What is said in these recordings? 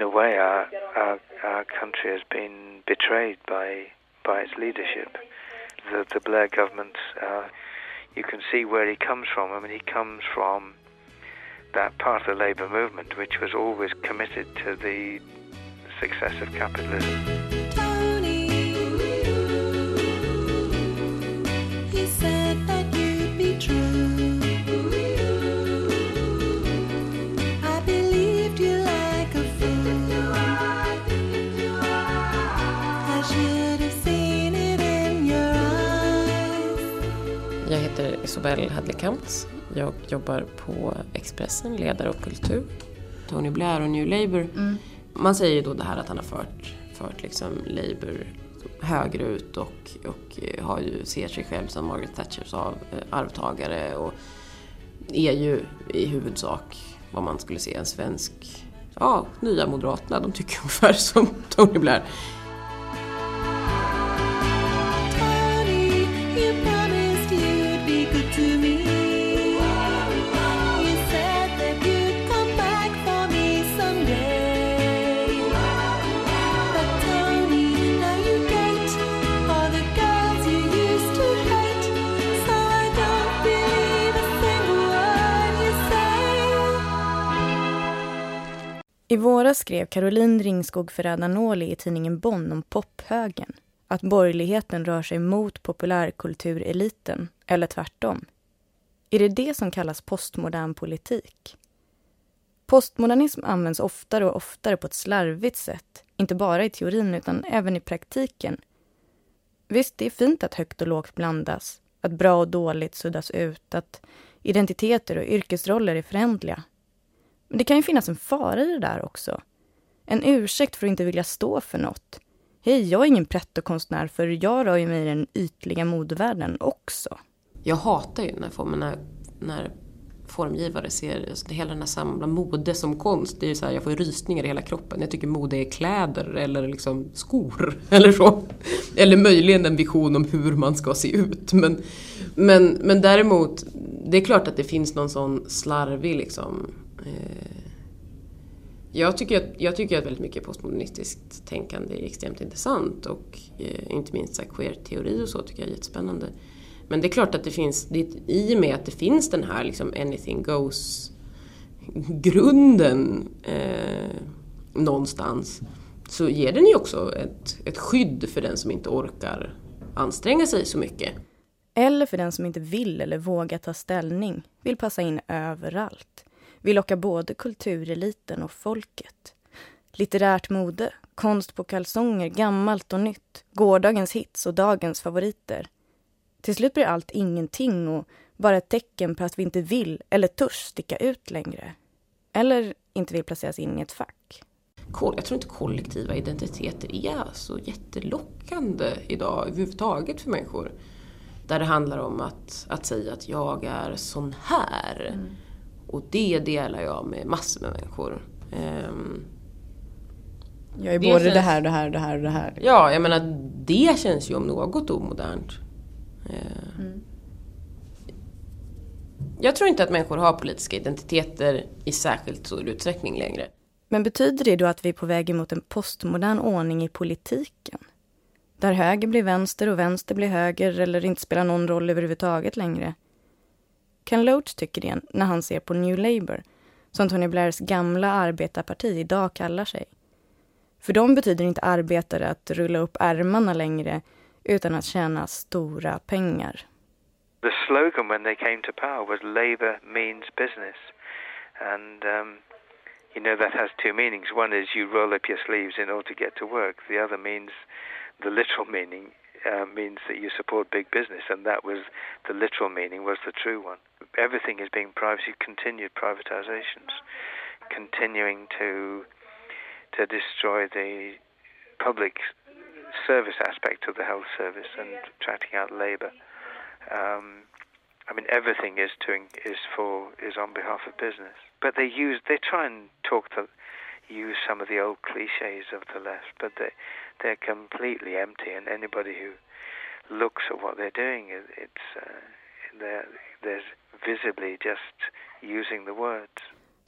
in a way, our country has been betrayed by its leadership. The Blair government, you can see where he comes from. I mean, he comes from that part of the labour movement which was always committed to the success of capitalism. Jag heter Isobel Hadley-Kamptz. Jag jobbar på Expressen, ledare och kultur. Tony Blair och New Labour. Man säger ju då det här att han har fört liksom Labour högerut och har ju, ser sig själv som Margaret Thatchers arvtagare och är ju i huvudsak vad man skulle se en svensk, nya Moderaterna. De tycker ungefär som Tony Blair. I våras skrev Caroline Ringskog Ferrada-Noli i tidningen Bonn om pophögen. Att borgerligheten rör sig mot populärkultureliten, eller tvärtom. Är det som kallas postmodern politik? Postmodernism används oftare och oftare på ett slarvigt sätt. Inte bara i teorin utan även i praktiken. Visst, det är fint att högt och lågt blandas. Att bra och dåligt suddas ut. Att identiteter och yrkesroller är förändliga. Men det kan ju finnas en fara i det där också. En ursäkt för att inte vilja stå för något. Hej, jag är ingen prettokonstnär för jag rör ju mig i den ytliga modevärlden också. Jag hatar ju när formgivare ser hela den här samla mode som konst. Det är ju så här, jag får rysningar i hela kroppen. Jag tycker mode är kläder eller liksom skor eller så. Eller möjligen en vision om hur man ska se ut. Men däremot, det är klart att det finns någon sån slarvig liksom. Jag tycker att väldigt mycket postmodernistiskt tänkande är extremt intressant och inte minst så queer-teori och så tycker jag är jättespännande. Men det är klart att det finns, i och med att det finns den här liksom anything goes grunden någonstans, så ger den ju också ett skydd för den som inte orkar anstränga sig så mycket. Eller för den som inte vill eller vågar ta ställning, vill passa in överallt. Vill locka både kultureliten och folket. Litterärt mode, konst på kalsonger, gammalt och nytt, gårdagens hits och dagens favoriter. Till slut blir allt ingenting och bara ett tecken på att vi inte vill eller törs sticka ut längre. Eller inte vill placeras in i ett fack. Jag tror inte kollektiva identiteter är så jättelockande idag överhuvudtaget för människor. Där det handlar om att säga att jag är sån här. Mm. Och det delar jag med massor med människor. Jag är både det här. Ja, jag menar, det känns ju om något omodernt. Jag tror inte att människor har politiska identiteter i särskilt stor utsträckning längre. Men betyder det då att vi är på väg emot en postmodern ordning i politiken? Där höger blir vänster och vänster blir höger eller inte spelar någon roll överhuvudtaget längre? Ken Loach tycker det när han ser på New Labour, som Tony Blairs gamla arbetarparti idag kallar sig. För dem betyder inte arbetare att rulla upp ärmarna längre utan att tjäna stora pengar. The slogan when they came to power was Labour means business. And, that has two meanings. One is you roll up your sleeves in order to get to work. The other means, the literal meaning means that you support big business. And that was, the literal meaning was the true one. Everything is being privacy, continued privatizations, continuing to destroy the public service aspect of the health service and tracking out labour. Everything is on behalf of business. But they try and use some of the old cliches of the left, but they're completely empty. And anybody who looks at what they're doing, they're visibly just using the words.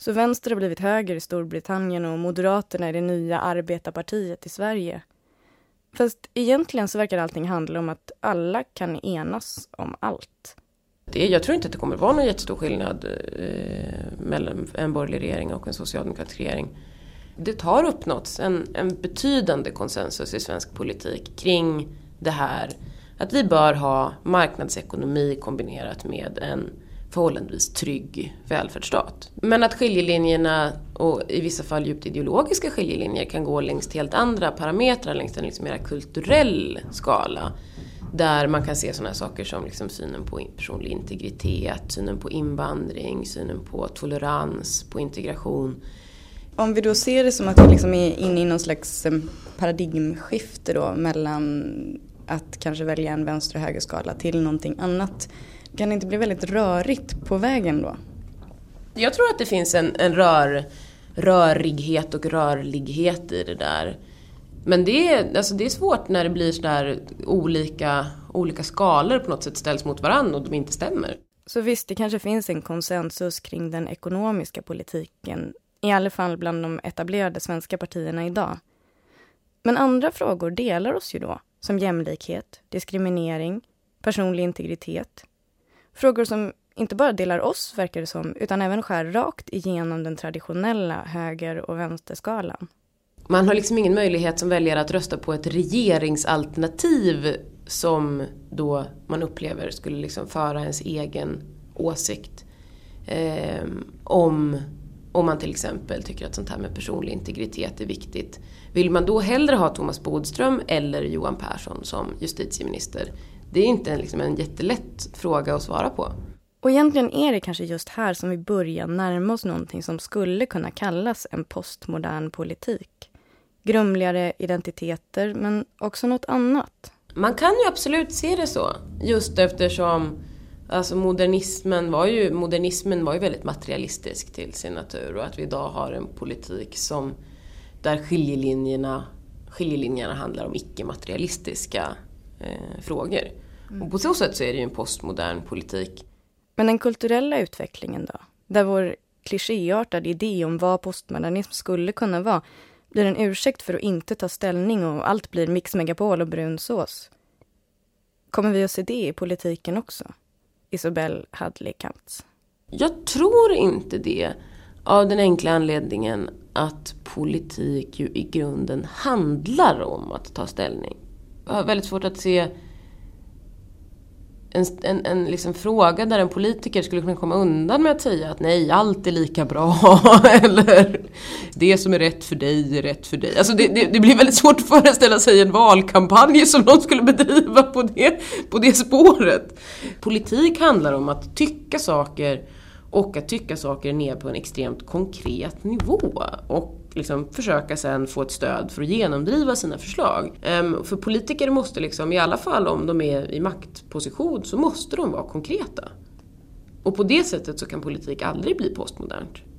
Så vänster har blivit höger i Storbritannien och Moderaterna är det nya arbetarpartiet i Sverige. Fast egentligen så verkar allting handla om att alla kan enas om allt. Jag tror inte att det kommer vara någon jättestor skillnad mellan en borgerlig regering och en socialdemokratisk regering. Det har uppnåtts en betydande konsensus i svensk politik kring det här. Att vi bör ha marknadsekonomi kombinerat med en förhållandevis trygg välfärdsstat. Men att skiljelinjerna, och i vissa fall djupt ideologiska skiljelinjer, kan gå längs helt andra parametrar, längs en liksom mer kulturell skala. Där man kan se sådana saker som liksom synen på personlig integritet, synen på invandring, synen på tolerans, på integration. Om vi då ser det som att vi liksom är inne i någon slags paradigmskifte då mellan att kanske välja en vänster- och högerskala till någonting annat, kan det inte bli väldigt rörigt på vägen då? Jag tror att det finns en rörighet och rörlighet i det där. Men det är svårt när det blir så där olika skalor på något sätt ställs mot varandra och de inte stämmer. Så visst, det kanske finns en konsensus kring den ekonomiska politiken, i alla fall bland de etablerade svenska partierna idag. Men andra frågor delar oss ju då, som jämlikhet, diskriminering, personlig integritet. Frågor som inte bara delar oss, verkar det som, utan även skär rakt igenom den traditionella höger- och vänsterskalan. Man har liksom ingen möjlighet som väljare att rösta på ett regeringsalternativ som då man upplever skulle liksom föra ens egen åsikt. Om man till exempel tycker att sånt här med personlig integritet är viktigt. Vill man då hellre ha Thomas Bodström eller Johan Persson som justitieminister? Det är inte liksom en jättelätt fråga att svara på. Och egentligen är det kanske just här som vi börjar närma oss någonting som skulle kunna kallas en postmodern politik. Grumligare identiteter, men också något annat. Man kan ju absolut se det så. Just eftersom alltså modernismen var ju väldigt materialistisk till sin natur. Och att vi idag har en politik där skiljelinjerna handlar om icke-materialistiska frågor. Och på så sätt så är det ju en postmodern politik. Men den kulturella utvecklingen då? Där vår klichéartade idé om vad postmodernism skulle kunna vara blir en ursäkt för att inte ta ställning och allt blir Mix Megapol och brunsås. Kommer vi att se det i politiken också? Isabelle Hadley-Kamptz. Jag tror inte det, av den enkla anledningen att politik ju i grunden handlar om att ta ställning. Jag har väldigt svårt att se en liksom fråga där en politiker skulle kunna komma undan med att säga att nej, allt är lika bra eller det som är rätt för dig är rätt för dig. Alltså det blir väldigt svårt att föreställa sig en valkampanj som de skulle bedriva på det spåret. Politik handlar om att tycka saker och att tycka saker ner på en extremt konkret nivå och liksom försöka sen få ett stöd för att genomdriva sina förslag. För politiker måste liksom, i alla fall om de är i maktposition, så måste de vara konkreta. Och på det sättet så kan politik aldrig bli postmodernt.